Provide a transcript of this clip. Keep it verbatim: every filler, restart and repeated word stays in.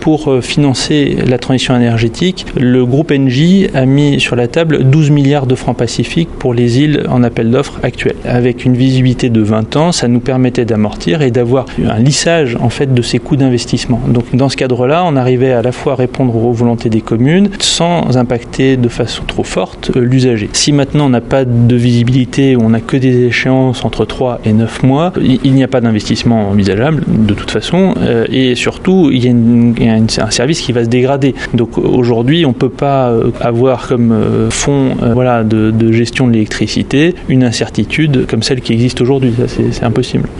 Pour financer la transition énergétique, le groupe Engie a mis sur la table douze milliards de francs Pacifique pour les îles en appel d'offres actuelles. Avec une visibilité de vingt ans, ça nous permettait d'amortir et d'avoir un lissage en fait de ces coûts d'investissement. Donc dans ce cadre-là, on arrivait à la fois à répondre aux volontés des communes sans impacter de façon trop forte l'usager. Si maintenant on n'a pas de visibilité, on n'a que des échéances entre trois et neuf mois, il n'y a pas d'investissement envisageable de toute façon et surtout il y a une, il y a un service qui va se dégrader. Donc aujourd'hui, on ne peut pas avoir comme fonds euh, voilà, de, de gestion de l'électricité une incertitude comme celle qui existe aujourd'hui. Ça, c'est, c'est impossible.